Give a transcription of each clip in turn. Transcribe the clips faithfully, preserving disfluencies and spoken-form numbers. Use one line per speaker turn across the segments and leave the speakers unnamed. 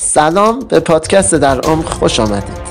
سلام، به پادکست در عمق خوش آمدید.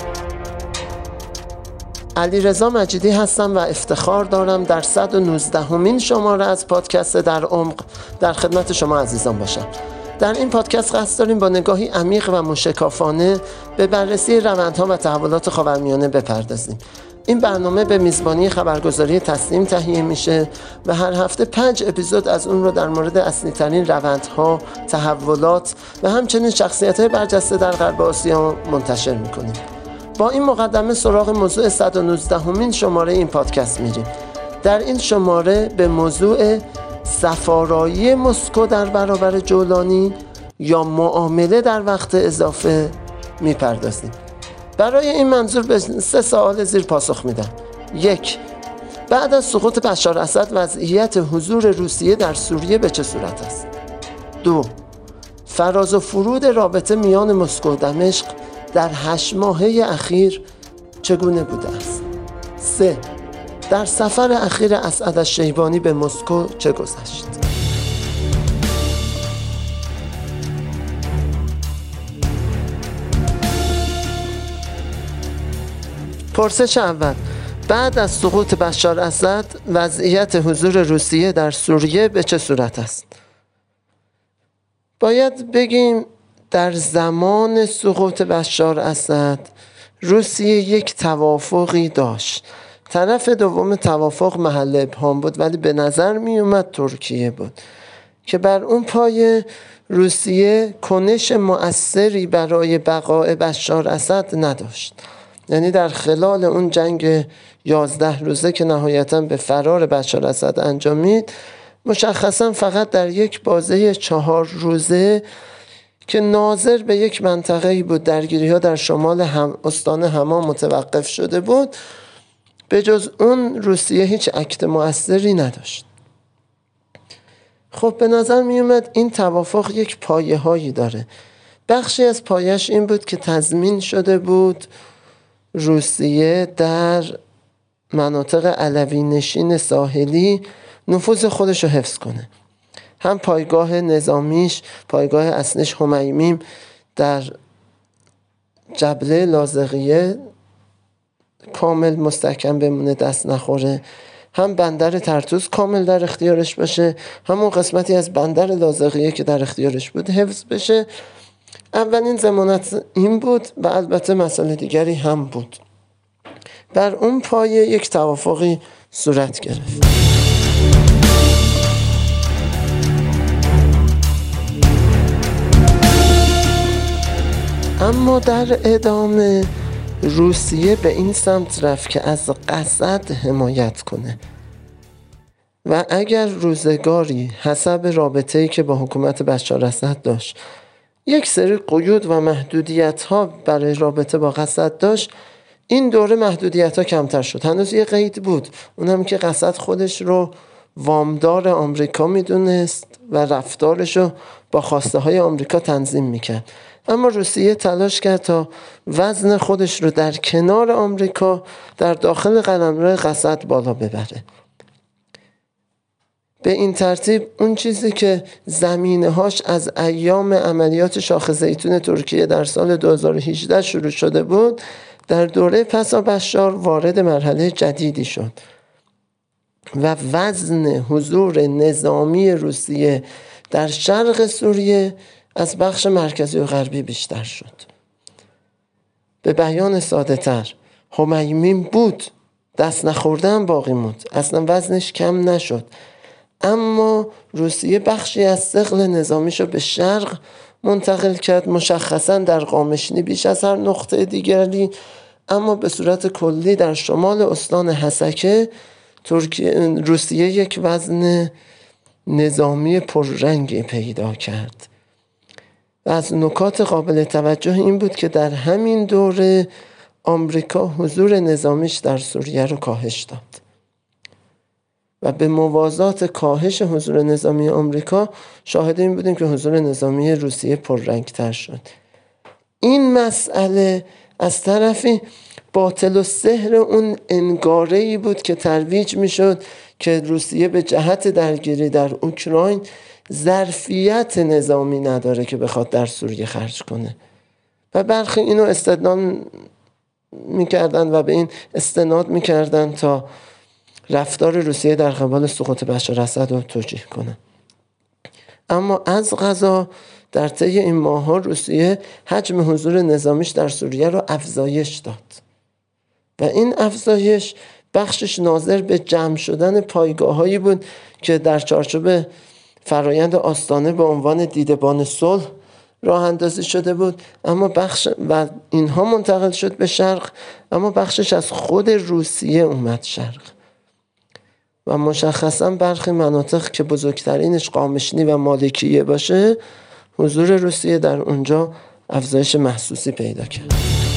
علیرضا مجیدی هستم و افتخار دارم در صد و نوزدهمین شماره از پادکست در عمق در خدمت شما عزیزان باشم. در این پادکست قصد داریم با نگاهی عمیق و موشکافانه به بررسی روندها و تحولات خاورمیانه بپردازیم. این برنامه به میزبانی خبرگزاری تسنیم تهیه میشه و هر هفته پنج اپیزود از اون رو در مورد اصلی‌ترین روندها، تحولات و همچنین شخصیت‌های برجسته در غرب آسیا منتشر میکنیم. با این مقدمه سراغ موضوع صد و نوزدهمین شماره این پادکست میریم. در این شماره به موضوع سفارایی مسکو در برابر جولانی یا معامله در وقت اضافه میپردازیم. برای این منظور به سه سوال زیر پاسخ میدم. یک، بعد از سقوط بشار اسد وضعیت حضور روسیه در سوریه به چه صورت است؟ دو، فراز و فرود رابطه میان مسکو و دمشق در هشت ماهه اخیر چگونه بوده است؟ سه، در سفر اخیر اسعدالشیبانی به مسکو چه گذشت؟ پرسش اول، بعد از سقوط بشار اسد وضعیت حضور روسیه در سوریه به چه صورت است؟ باید بگیم در زمان سقوط بشار اسد روسیه یک توافقی داشت. طرف دوم توافق محل ابهام بود، ولی به نظر می اومد ترکیه بود که بر اون پایه روسیه کنش مؤثری برای بقای بشار اسد نداشت. یعنی در خلال اون جنگ یازده روزه که نهایتاً به فرار بشار اسد انجامید، مشخصاً فقط در یک بازه چهار روزه که ناظر به یک منطقه‌ای بود، درگیری‌ها در شمال هم استان حما متوقف شده بود، به جز اون روسیه هیچ اکت مؤثری نداشت. خب به نظر می اومد این توافق یک پایه هایی داره. بخشی از پایش این بود که تضمین شده بود روسیه در مناطق علوی نشین ساحلی نفوذ خودش رو حفظ کنه. هم پایگاه نظامیش، پایگاه اصلیش همیمیم در جبله لاذقیه کامل مستحکم بمونه، دست نخوره، هم بندر طرطوس کامل در اختیارش باشه، همون قسمتی از بندر لاذقیه که در اختیارش بود حفظ بشه. اولین ضمانت این بود و البته مسئله دیگری هم بود. بر اون پایه یک توافقی صورت گرفت. اما در ادامه روسیه به این سمت رفت که از قسد حمایت کنه و اگر روزگاری حسب رابطه‌ای که با حکومت بشار اسد داشت یک سری قیود و محدودیت‌ها برای رابطه با قسد داشت، این دوره محدودیت‌ها کمتر شد. هنوز یه قید بود، اونم که قسد خودش رو وامدار آمریکا میدونست و رفتارش رو با خواسته های آمریکا تنظیم میکرد. اما روسیه تلاش کرد تا وزن خودش رو در کنار آمریکا در داخل قلمرو قسد بالا ببره. به این ترتیب اون چیزی که زمینه هاش از ایام عملیات شاخ زیتون ترکیه در سال دو هزار و هجده شروع شده بود، در دوره پسا بشار وارد مرحله جدیدی شد و وزن حضور نظامی روسیه در شرق سوریه از بخش مرکزی و غربی بیشتر شد. به بیان ساده تر، همیمیم بود، دست نخوردن باقی موند، اصلا وزنش کم نشد، اما روسیه بخشی از ثقل نظامیشو به شرق منتقل کرد، مشخصا در قامشلی بیش از هر نقطه دیگری، اما به صورت کلی در شمال استان حسکه ترکیه روسیه یک وزن نظامی پررنگی پیدا کرد. و از نکات قابل توجه این بود که در همین دوره آمریکا حضور نظامیش در سوریه رو کاهش داد و به موازات کاهش حضور نظامی آمریکا شاهد این بودیم که حضور نظامی روسیه پررنگتر شد. این مسئله از طرفی باطل و سحر اون انگاره‌ای بود که ترویج میشد که روسیه به جهت درگیری در اوکراین ظرفیت نظامی نداره که بخواد در سوریه خرج کنه. و برخی اینو استدلال میکردن و به این استناد میکردن تا رفتار روسیه در قبال سقوط بشار اسد رو توجیه کنن. اما از قضا در طی این ماه‌ها روسیه حجم حضور نظامیش در سوریه رو افزایش داد و این افزایش بخشش ناظر به جمع شدن پایگاه‌هایی بود که در چارچوب فرایند آستانه به عنوان دیدبان صلح راه اندازی شده بود، اما بخش و اینها منتقل شد به شرق، اما بخشش از خود روسیه اومد شرق و مشخصا برخی مناطق که بزرگترینش قامشنی و مالکیه باشه حضور روسیه در اونجا افزایش محسوسی پیدا کرد.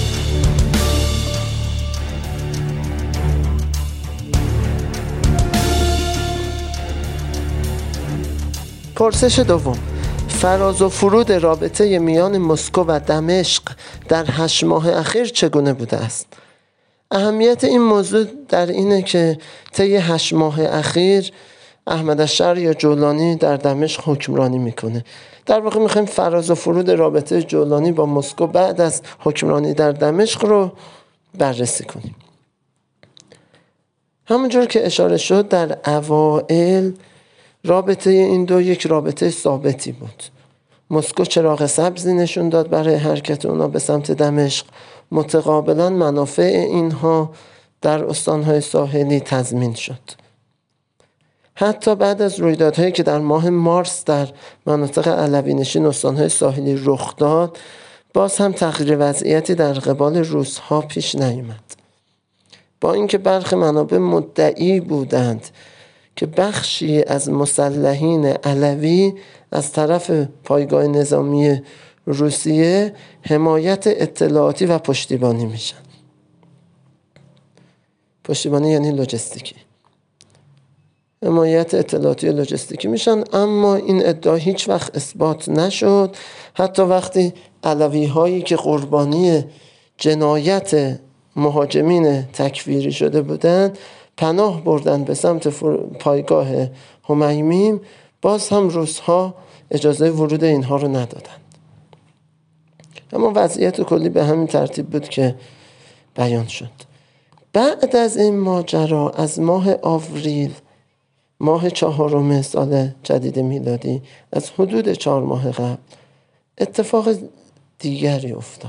پرسش دوم: فراز و فرود رابطه میان مسکو و دمشق در هشت ماه اخیر چگونه بوده است؟ اهمیت این موضوع در اینه که طی هشت ماه اخیر احمد الشر یا جولانی در دمشق حکمرانی میکنه. در واقع میخوایم فراز و فرود رابطه جولانی با مسکو بعد از حکمرانی در دمشق رو بررسی کنیم. همونجور که اشاره شد در اوائل رابطه این دو یک رابطه ثابتی بود. مسکو چراغ سبزی نشون داد برای حرکت اونا به سمت دمشق، متقابلا منافع اینها در استانهای ساحلی تضمین شد. حتی بعد از رویدادهایی که در ماه مارس در مناطق علوی نشین استانهای ساحلی رخ داد، باز هم تغییر وضعیتی در قبال روس‌ها پیش نیامد. با اینکه برخی منابع مدعی بودند که بخشی از مسلحین علوی از طرف پایگاه نظامی روسیه حمایت اطلاعاتی و پشتیبانی میشن. پشتیبانی یعنی لوجستیکی. حمایت اطلاعاتی و لوجستیکی میشن، اما این ادعا هیچ وقت اثبات نشد. حتی وقتی علوی هایی که قربانی جنایت مهاجمین تکفیری شده بودند پناه بردن به سمت پایگاه همیمیم، باز هم روس‌ها اجازه ورود اینها رو ندادند. اما وضعیت کلی به همین ترتیب بود که بیان شد. بعد از این ماجرا از ماه آوریل، ماه چهارم سال جدید میلادی، از حدود چهار ماه قبل اتفاق دیگری افتاد.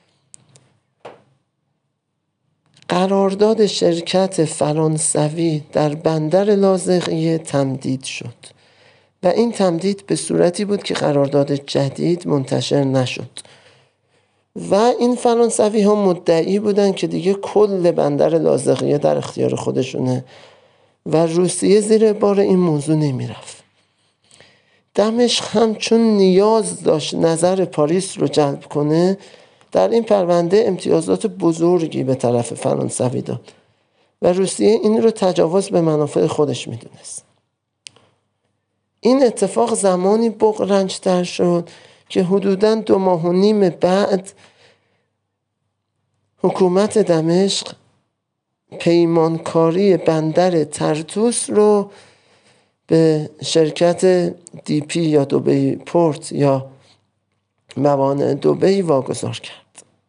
قرارداد شرکت فرانسوی در بندر لاذقیه تمدید شد و این تمدید به صورتی بود که قرارداد جدید منتشر نشد و این فرانسوی ها مدعی بودن که دیگه کل بندر لاذقیه در اختیار خودشونه و روسیه زیر بار این موضوع نمیرفت. دمشق هم چون نیاز داشت نظر پاریس رو جلب کنه، در این پرونده امتیازات بزرگی به طرف فرانسوی داد و روسیه این رو تجاوز به منافع خودش میدونست. این اتفاق زمانی بغرنج‌تر شد که حدوداً دو ماه و نیم بعد حکومت دمشق پیمانکاری بندر ترتوس رو به شرکت دی پی یا دبی پورت یا موانع دبی واگذار کرد.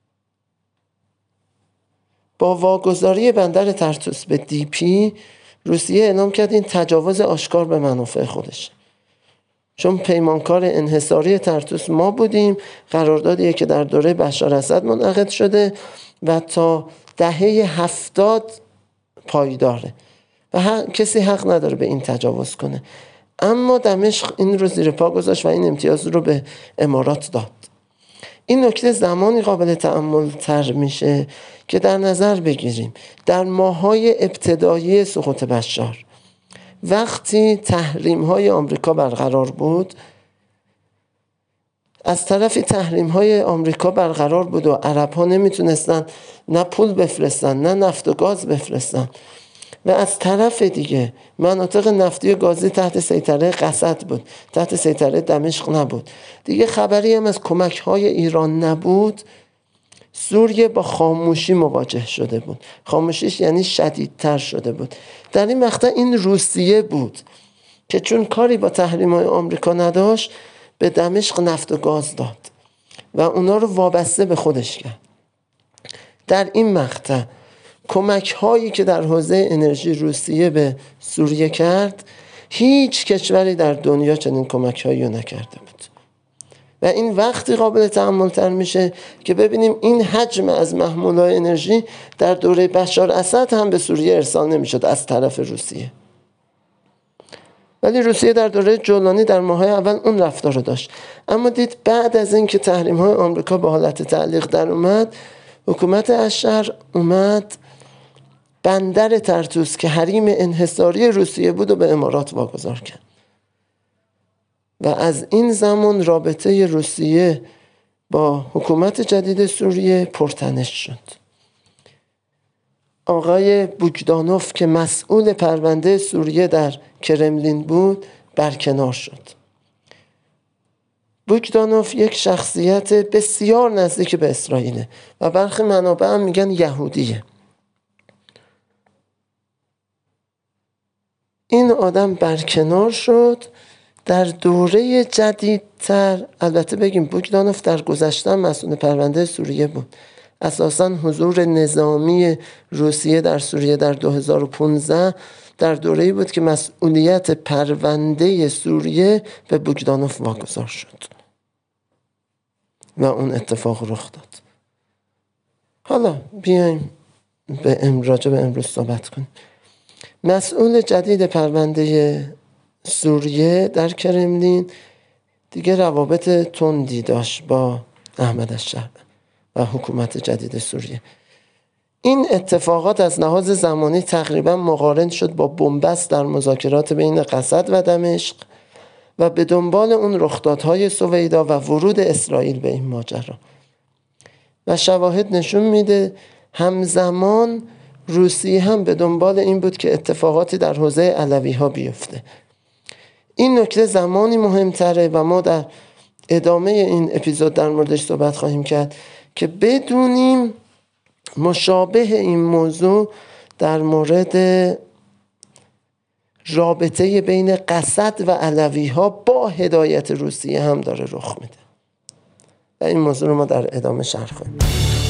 با واگذاری بندر ترتوس به دی پی، روسیه اعلام کرد این تجاوز آشکار به منافع خودشه، چون پیمانکار انحصاری ترتوس ما بودیم، قراردادیه که در دوره بشار اسد منعقد شده و تا دهه هفتاد پایداره و هر کسی حق نداره به این تجاوز کنه. اما دمشق این رو زیر پا گذاشت و این امتیاز رو به امارات داد. این نکته زمانی قابل تأمل تر میشه که در نظر بگیریم در ماه‌های ابتدایی سقوط بشار، وقتی تحریم های آمریکا برقرار بود، از طرفی تحریم های آمریکا برقرار بود و عرب ها نمیتونستن نه پول بفرستن نه نفت و گاز بفرستن و از طرف دیگه مناطق نفتی و گازی تحت سیطره قسد بود، تحت سیطره دمشق نبود. دیگه خبری هم از کمک های ایران نبود. سوریه با خاموشی مواجه شده بود. خاموشیش یعنی شدیدتر شده بود. در این مقطع این روسیه بود که چون کاری با تحریم های آمریکا نداشت به دمشق نفت و گاز داد و اونا رو وابسته به خودش کرد. در این مقطع کمک هایی که در حوزه انرژی روسیه به سوریه کرد، هیچ کشوری در دنیا چنین کمک هایی رو نکرده بود. و این وقتی قابل تأمل تر میشه که ببینیم این حجم از محمولات انرژی در دوره بشار اسد هم به سوریه ارسال نمیشد از طرف روسیه. ولی روسیه در دوره جولانی در ماه‌های اول اون رفتار رو داشت. اما دید بعد از اینکه تحریم‌های آمریکا به حالت تعلیق در اومد، حکومت اشعر اومد بندر طرطوس که حریم انحصاری روسیه بود و به امارات واگذار کرد. و از این زمان رابطه روسیه با حکومت جدید سوریه پرتنش شد. آقای بوگدانوف که مسئول پرونده سوریه در کرملین بود برکنار شد. بوگدانوف یک شخصیت بسیار نزدیک به اسرائیله و برخی منابع هم میگن یهودیه. این آدم برکنار شد. در دوره جدیدتر، البته بگیم بوگدانوف در گذشته مسئول پرونده سوریه بود. اساساً حضور نظامی روسیه در سوریه در دو هزار و پانزده در دوره‌ای بود که مسئولیت پرونده سوریه به بوگدانوف واگذار شد و اون اتفاق رخ داد. حالا بیایم به امراجه به امروز صحبت کنیم. مسئول جدید پرونده سوریه در کرملین دیگه روابط تندی داشت با احمد الشهر و حکومت جدید سوریه. این اتفاقات از لحاظ زمانی تقریبا مقارن شد با بنبست در مذاکرات بین قسد و دمشق و به دنبال اون رخدادهای سویدا و ورود اسرائیل به این ماجرا. و شواهد نشون میده همزمان روسیه هم به دنبال این بود که اتفاقاتی در حوزه علوی ها بیفته. این نکته زمانی مهمتره و ما در ادامه این اپیزود در موردش صحبت خواهیم کرد که بدونیم مشابه این موضوع در مورد رابطه بین قسد و علوی ها با هدایت روسیه هم داره رخ میده و این موضوع رو ما در ادامه شرح خواهیم.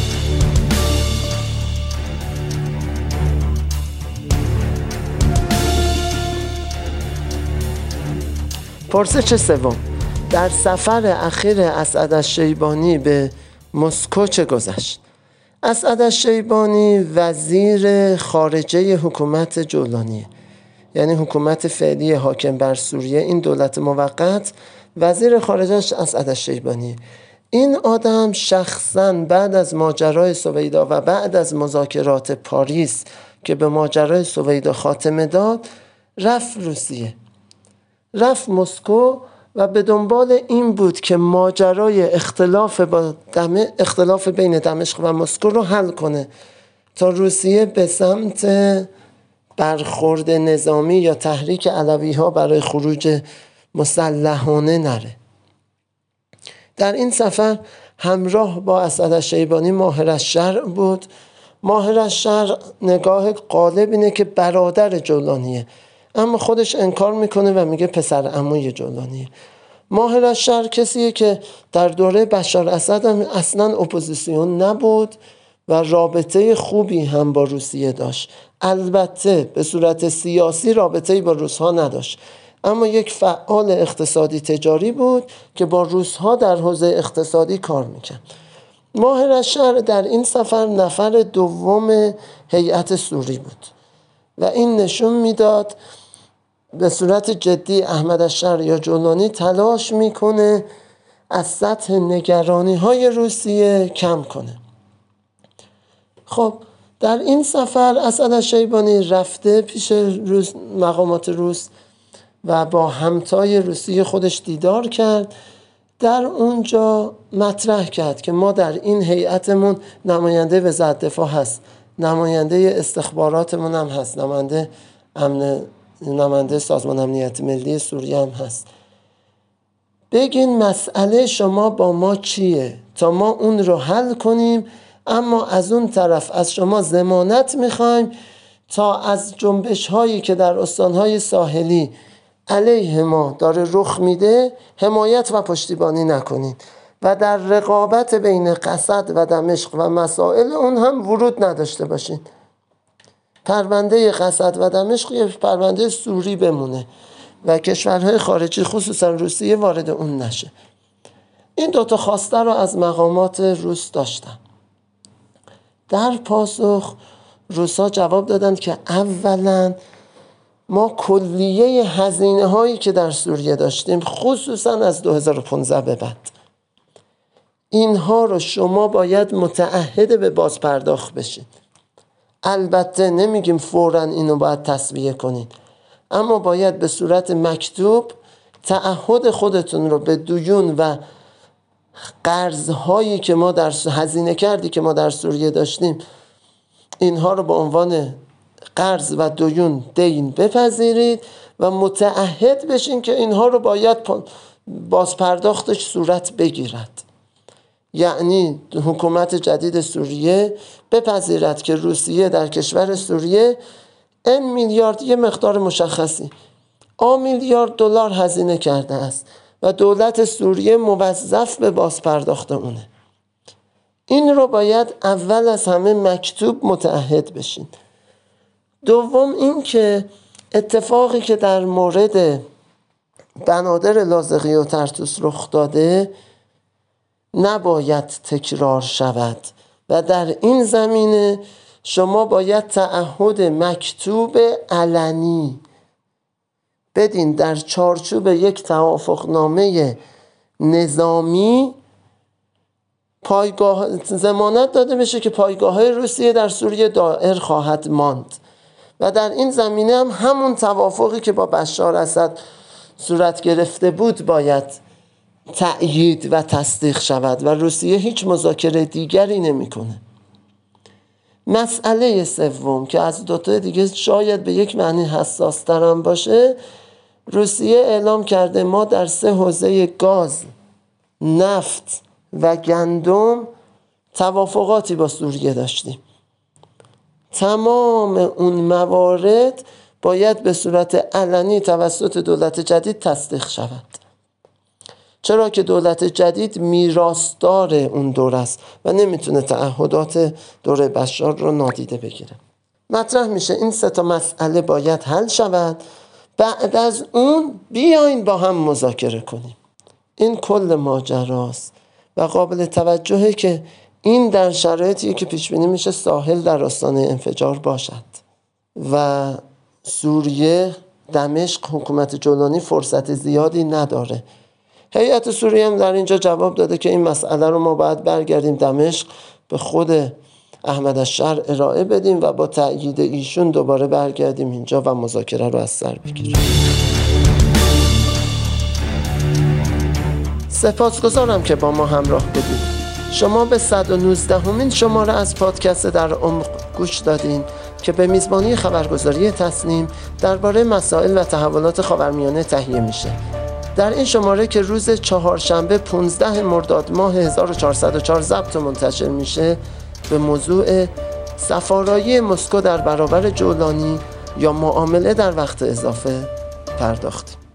پرسش سوم: در سفر اخیر اسعد الشیبانی به مسکو چه گذشت؟ اسعد الشیبانی وزیر خارجه حکومت جولانیه، یعنی حکومت فعلی حاکم بر سوریه. این دولت موقت وزیر خارجهش اسعد الشیبانی. این آدم شخصاً بعد از ماجرای سویدا و بعد از مذاکرات پاریس که به ماجرای سویدا خاتمه داد رفت روسیه، رفت مسکو و به دنبال این بود که ماجرای اختلاف با دم... اختلاف بین دمشق و مسکو رو حل کنه تا روسیه به سمت برخورد نظامی یا تحریک علوی ها برای خروج مسلحانه نره. در این سفر همراه با اسعد الشیبانی ماهر الشرع بود. ماهر الشرع نگاه غالب اینه که برادر جولانیه، اما خودش انکار میکنه و میگه پسر عموی جولانیه. ماهر الشرع کسیه که در دوره بشار اسد هم اصلا اپوزیسیون نبود و رابطه خوبی هم با روسیه داشت. البته به صورت سیاسی رابطه‌ای با روس‌ها نداشت، اما یک فعال اقتصادی تجاری بود که با روس‌ها در حوزه اقتصادی کار میکرد. ماهر الشرع در این سفر نفر دوم هیئت سوری بود و این نشون میداد به صورت جدی احمد الشهر یا جولانی تلاش میکنه از سطح نگرانی های روسیه کم کنه. خب در این سفر اسعد الشیبانی رفته پیش روس مقامات روس و با همتای روسیه خودش دیدار کرد. در اونجا مطرح کرد که ما در این هیئتمون نماینده وزارت دفاع هست، نماینده استخباراتمون هم هست، نماینده امن نماینده سازمان امنیت ملی سوریه هم هست. بگین مسئله شما با ما چیه تا ما اون رو حل کنیم، اما از اون طرف از شما ضمانت میخوایم تا از جنبش هایی که در استانهای ساحلی علیه ما داره رخ میده حمایت و پشتیبانی نکنین و در رقابت بین قصد و دمشق و مسائل اون هم ورود نداشته باشین. پرونده قصد و دمشق یه پرونده سوری بمونه و کشورهای خارجی خصوصا روسیه وارد اون نشه. این دوتا خواسته رو از مقامات روس داشتن. در پاسخ روسا جواب دادند که اولا ما کلیه هزینه هایی که در سوریه داشتیم خصوصا از دو هزار و پانزده به بعد اینها رو شما باید متعهد به بازپرداخت بشید. البته نمیگیم فوراً اینو باید تسویه کنید، اما باید به صورت مکتوب تعهد خودتون رو به دیون و قرض‌هایی که ما در هزینه کردی که ما در سوریه داشتیم اینها رو به عنوان قرض و دیون دین بپذیرید و متعهد بشین که اینها رو باید بازپرداختش صورت بگیرد. یعنی حکومت جدید سوریه بپذیرد که روسیه در کشور سوریه این میلیارد، یه مقدار مشخصی آ میلیارد دلار هزینه کرده است و دولت سوریه موظف به بازپرداخت اونه. این رو باید اول از همه مکتوب متعهد بشین. دوم این که اتفاقی که در مورد بنادر لاذقیه و طرطوس رخ داده نباید تکرار شود و در این زمینه شما باید تعهد مکتوب علنی بدین در چارچوب یک توافقنامه نظامی پایگاه ضمانت داده بشه که پایگاه‌های روسیه در سوریه دائر خواهد ماند و در این زمینه هم همون توافقی که با بشار اسد صورت گرفته بود باید تأیید و تصدیق شود و روسیه هیچ مذاکره دیگری نمی‌کنه. مسئله سوم که از دوتا دیگه شاید به یک معنی حساس ترم باشه، روسیه اعلام کرده ما در سه حوزه گاز، نفت و گندم توافقاتی با سوریه داشتیم. تمام اون موارد باید به صورت علنی توسط دولت جدید تصدیق شود، چرا که دولت جدید میراثدار اون دوره است و نمیتونه تعهدات دوره بشار رو نادیده بگیره. مطرح میشه این سه تا مسئله باید حل شود، بعد از اون بیاین با هم مذاکره کنیم. این کل ماجراست و قابل توجهه که این در شرایطی که پیش بینی میشه ساحل در آستانه انفجار باشد و سوریه، دمشق، حکومت جولانی فرصت زیادی نداره. هیئت سوریه هم در اینجا جواب داده که این مسئله رو ما باید برگردیم دمشق به خود احمد الشر ارائه بدیم و با تأیید ایشون دوباره برگردیم اینجا و مذاکره رو از سر بگیریم. سپاسگزارم که با ما همراه بودید. شما به صد و نوزده همین شماره از پادکست در عمق گوش دادین که به میزبانی خبرگزاری تصنیم درباره مسائل و تحولات خاورمیانه تهیه میشه. در این شماره که روز چهارشنبه پانزده مرداد ماه هزار و چهارصد و چهار ضبط و منتشر میشه به موضوع سفارایی مسکو در برابر جولانی یا معامله در وقت اضافه پرداختیم.